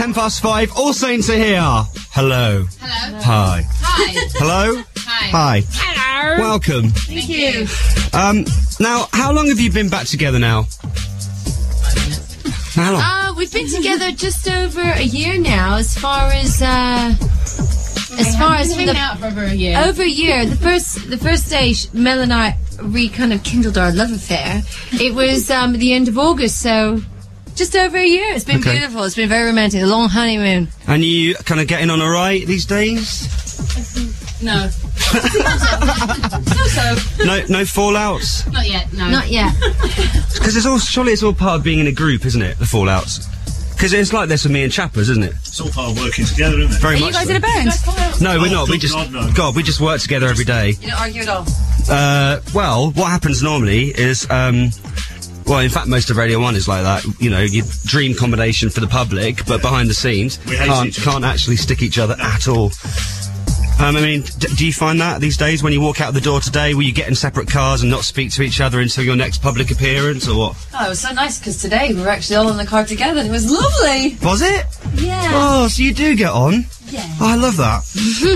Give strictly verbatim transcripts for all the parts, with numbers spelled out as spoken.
ten past five. All Saints are here. Hello. Hello. Hi. Hi. Hello. Hi. Hi. Hello. Welcome. Thank you. Um, now, how long have you been back together now? How long? Uh, we've been together just over a year now, as far as, uh... As far as been the, out for over a year. Over a year. The first the first day sh- Mel and I re kind of kindled our love affair. It was um the end of August, so just over a year. It's been Okay. beautiful. It's been very romantic. A long honeymoon. And you kind of getting on all right these days? No. So-so. No, no fallouts? Not yet, no. Not yet. Because it's all, surely it's all part of being in a group, isn't it? The fallouts. Because it's like this with me and Chappers, isn't it? It's all part of working together, isn't it? Very Are much you guys so. in a band? No, we're Oh, not. We good just God, no. God, we just work together every day. You don't argue at all. Uh, well, what happens normally is, um, well, in fact, most of Radio One is like that. You know, your dream combination for the public, but behind the scenes, We hate can't each other. can't actually stick each other at all. Um, I mean, d- do you find that these days when you walk out the door today, will you get in separate cars and not speak to each other until your next public appearance, or what? Oh, it was so nice because today we were actually all in the car together and it was lovely. Was it? Yeah. Oh, so you do get on? Yeah. Oh, I love that.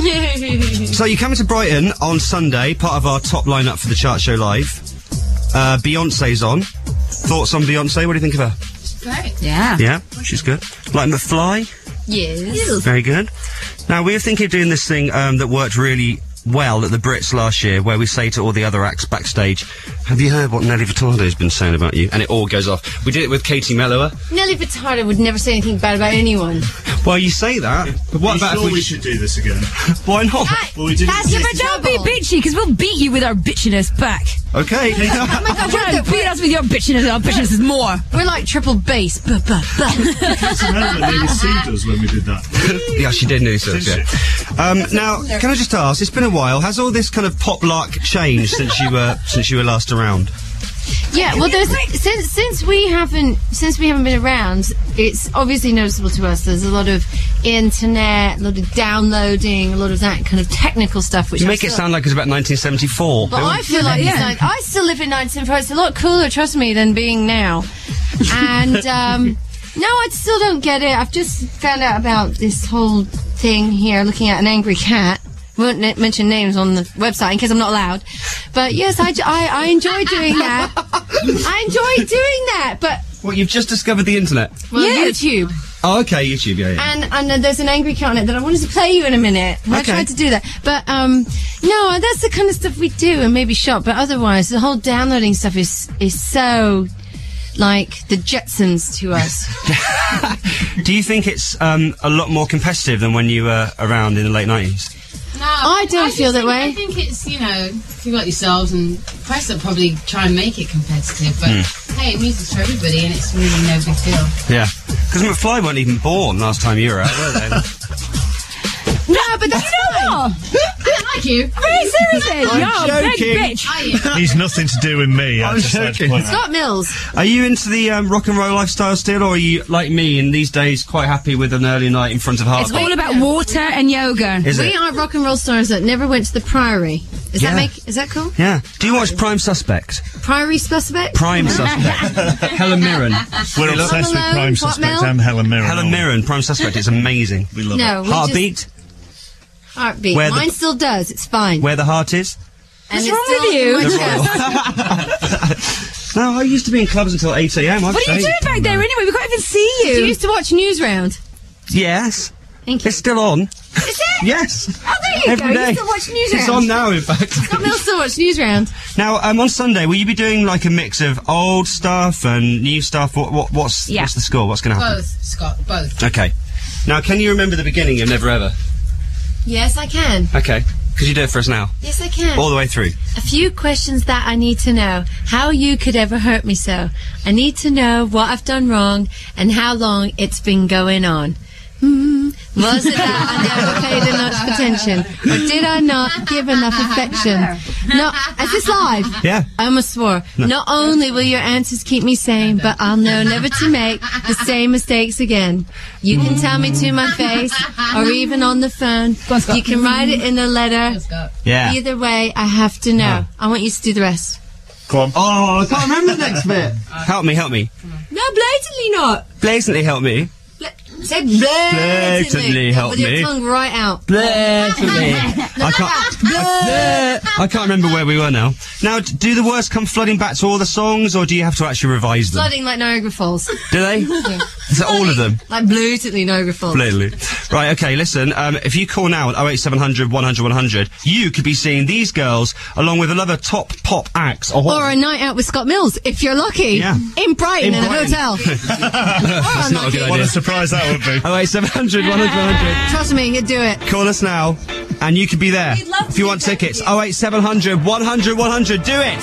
So you're coming to Brighton on Sunday, part of our top lineup for the Chart Show Live. Uh, Beyonce's on. Thoughts on Beyonce? What do you think of her? Great. Yeah. Yeah, she's good. Like McFly? Yes. Very good. Now, we were thinking of doing this thing um, that worked really well at the Brits last year, where we say to all the other acts backstage, have you heard what Nelly Furtado's been saying about you? And it all goes off. We did it with Katie Mellower. Nelly Furtado would never say anything bad about anyone. Well, you say that, but what Are you about sure if we we... should do this again? Why not? Well, we did That's it. your But don't be bitchy, because we'll beat you with our bitchiness back. Okay. Oh my God, Try we're, and beat us with your bitchiness, and our bitchiness is more. we're like triple bass. Buh, buh, buh. Katie Mellower nearly sued us when we did that. Yeah, she did news us, Didn't yeah. Um, now, can I just ask, it's been a while, has all this kind of pop luck changed since you were since you were last around? Yeah, well, there's since since we haven't since we haven't been around, it's obviously noticeable to us. There's a lot of internet, a lot of downloading, a lot of that kind of technical stuff. Which You I make it still- sound like it's about nineteen seventy-four. But I feel like it's like I still live in nineteen seventy-four. It's a lot cooler, trust me, than being now. And um, no, I still don't get it. I've just found out about this whole thing here, looking at an angry cat. Won't n- mention names on the website in case I'm not allowed. But yes, I, j- I, I enjoy doing that. I enjoy doing that. But What, you've just discovered the internet? well, Yes. YouTube. Oh, okay, YouTube, yeah, yeah. And and uh, there's an angry cat on it that I wanted to play you in a minute. I Okay. tried to do that, but um, no, that's the kind of stuff we do, and maybe shop. But otherwise, the whole downloading stuff is is so like the Jetsons to us. Do you think it's um, a lot more competitive than when you were around in the late nineties? No, I don't just feel that think, way. I think it's, you know, you got yourselves and press will probably try and make it competitive, but hey, music's for everybody and it's really no big deal. Yeah. Because McFly weren't even born last time you were out, were they? No, but that's You know what? I don't like you. Very seriously. I'm Yo, big joking. bitch. Are you? He's nothing to do with me. I I'm just had to joking. point out. Scott Mills. Are you into the um, rock and roll lifestyle still, or are you, like me, in these days, quite happy with an early night in front of It's hardcore? all about water and yoga. Is We it? are rock and roll stars that never went to the Priory. Is Yeah. that make? Is that cool? Yeah. Do you watch Prime Suspect? Priory Suspect. Prime Suspect. Helen Mirren. We're We love- obsessed with Alone, Prime What Suspect Mel? and Helen Mirren. Helen Mirren, Prime Suspect. It's amazing. We love No, it. we Heartbeat, just heartbeat. Where the- Mine still does. It's fine. where the heart is. And What's it's wrong still with you? in my chest. No, I used to be in clubs until eight a m. What are you doing back there anyway? We can't even see you. You used to watch Newsround. Yes. Thank you. It's still on. Is it? Yes. Oh, there you Every go. day. You still watch Newsround. It's on now, in fact. Scott Mills still watch Newsround. Now, um, on Sunday, will you be doing like a mix of old stuff and new stuff? What, what, what's, Yeah. what's the score? What's going to happen? Both, Scott, both. Okay. Now, can you remember the beginning of Never Ever? Yes, I can. Okay. Could you do it for us now? Yes, I can. All the way through. A few questions that I need to know. How you could ever hurt me so. I need to know what I've done wrong and how long it's been going on. Hmm. Was it that I never paid enough attention? Or did I not give enough affection? No, is this live? Yeah. I almost swore. Not only will your answers keep me sane, but I'll know never to make the same mistakes again. You can tell me to my face, or even on the phone. You can write it in a letter. Scott. Yeah. Either way, I have to know. I want you to do the rest. Go on. Oh, I can't remember the next bit. Help me, help me. No, blatantly not. Blatantly help me. Bla- Say blatantly. Blatantly, help with your me. tongue right out. Blatantly. I can't. I, I can't remember where we were now. Now, d- do the words come flooding back to all the songs, or do you have to actually revise them? Flooding like Niagara Falls. Do they? Is that all of them? Like blatantly Niagara Falls. Blatantly. Right, okay, listen, um, if you call now at oh eight seven hundred, one hundred, one hundred, you could be seeing these girls along with another top pop acts. Or, Or a night out with Scott Mills, if you're lucky. Yeah. In Brighton, in, In a Brighton. hotel. That's not a good What a idea. surprise that would be. oh eight seven hundred, one hundred, one hundred. Trust me, you'd do it. Call us now, and you could be there. We'd love If to you do want that tickets, with you. oh eight seven hundred, one hundred, one hundred, do it!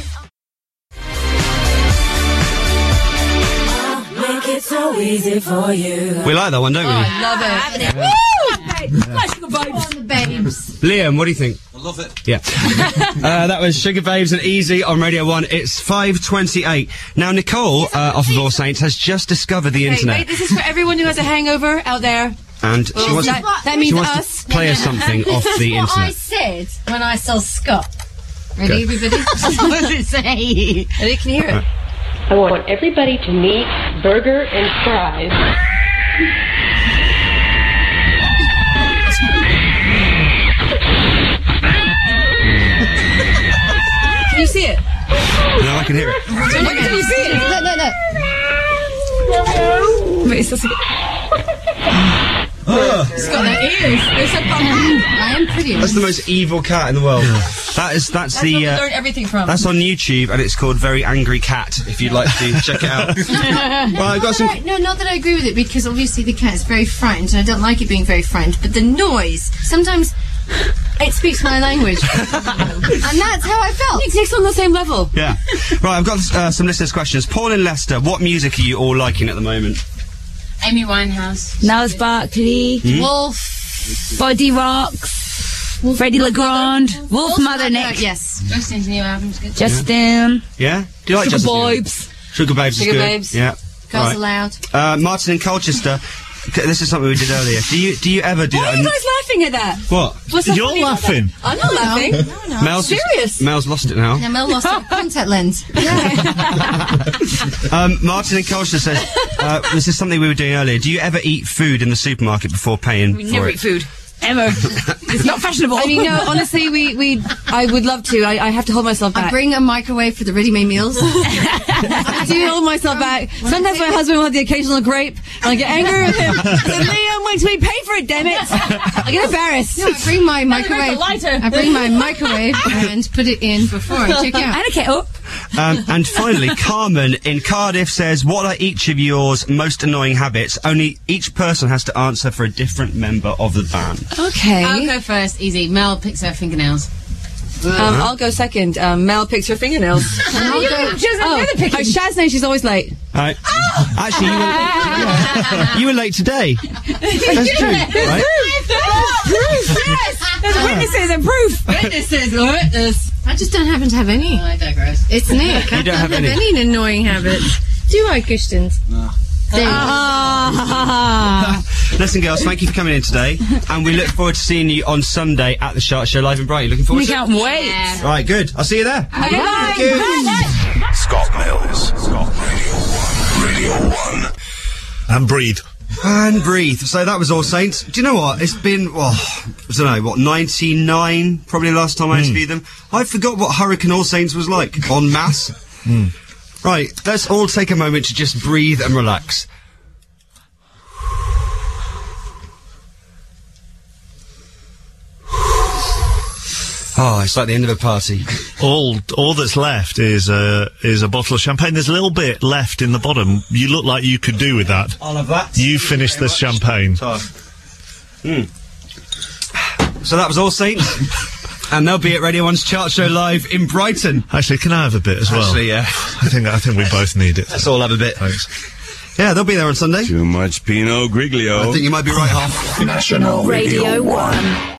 Make it so easy for you. We like that one, don't we? I love it. Woo! Sugar babes. On the babes. Liam, what do you think? I love it. Yeah. uh, that was Sugar Babes and Easy on Radio one. It's five twenty-eight. Now, Nicole, uh, off of All Saints, has just discovered the Wait, internet. wait, this is for everyone who has a hangover out there. And she wants, that, that she means wants us. to play us something off This the is what I internet. said when I saw Scott. Ready, Go. everybody? What does it say? Ready, can you hear it? I want everybody to meet Burger and Fries. Can you see it? No, I can hear it. Can you see it? No, no, no. Wait, it's just... It's got their ears. They're so pumpy. I am pretty. That's the most evil cat in the world. That is, that's, That's the, where we uh, learned everything from. that's on YouTube, and it's called Very Angry Cat, if you'd like to check it out. Well, I've got some... Right, no, not that I agree with it, because obviously the cat is very frightened, and I don't like it being very frightened, but the noise, sometimes it speaks my language. And that's how I felt. It's on the same level. Yeah. Right, I've got uh, some listeners' questions. Paul in Leicester, what music are you all liking at the moment? Amy Winehouse. Niles Barkley, Wolf. Body Rocks, Freddie Legrand, Wolf Mother Nick, Yes. Justin's new album's good. Justin, Yeah? Do you like Sugar Justin Bieber? Babes. Sugar Babes is Sugar good. Babes. Yeah. Girls Right. Aloud. Uh, Martin in Colchester, c- this is something we did earlier. Do you do you ever do Why that? are you guys laughing at that? What? What's so You're funny about that? laughing. I'm not laughing. No, no. Mel's serious? Mel's lost it now. Now, Mel lost her contact lens. Um, Martin in Colchester says, uh, this is something we were doing earlier. Do you ever eat food in the supermarket before paying We for never it? eat food. Ever. It's not fashionable. I mean, no, honestly, we, we, I would love to. I, I have to hold myself I back. bring a microwave for the ready-made meals. I do hold myself back. Sometimes my husband will have the occasional grape, and I get angry with him. I say, Liam, wait till we pay for it, damn it! I get embarrassed. No, I bring my microwave. lighter. I bring my microwave and put it in before I check out. And a kettle. Um, and finally, Carmen in Cardiff says, what are each of yours most annoying habits? Only each person has to answer for a different member of the band. Okay. I'll go first. Easy. Mel picks her fingernails. Um, I'll go second. Um, Mel picks her fingernails. I'll You- go- she doesn't Oh, do the picking. oh, Shaznay, she's always late. Right. Actually, you were, you were late today. That's true, right? There's witnesses and proof. Witnesses, witness. I just don't happen to have any. Oh, I digress. It's Nick. I don't have any. any annoying habits. Do I, Christians? No. Ah. Listen, girls, thank you for coming in today, and we look forward to seeing you on Sunday at the Shark Show live in Brighton. Looking forward We to can't wait. Yeah. it. Right, good. I'll see you there. Okay, bye. Thank you. Scott Mills. Scott Radio one. Radio one. And breathe. And breathe. So that was All Saints. Do you know what? It's been, well, I don't know, what, ninety-nine? Probably the last time I interviewed them. I forgot what Hurricane All Saints was like, en masse. Right, let's all take a moment to just breathe and relax. Oh, it's like the end of a party. All all that's left is a is a bottle of champagne. There's a little bit left in the bottom. You look like you could do with that. I'll have that. You finished the champagne. Mm. So that was All Saints. And they'll be at Radio one's Chart Show live in Brighton. Actually, can I have a bit as well? Actually, yeah. I think I think we both need it. Let's all have a bit. Thanks. Yeah, they'll be there on Sunday. Too much Pinot Grigio. I think you might be right, half. National Radio one.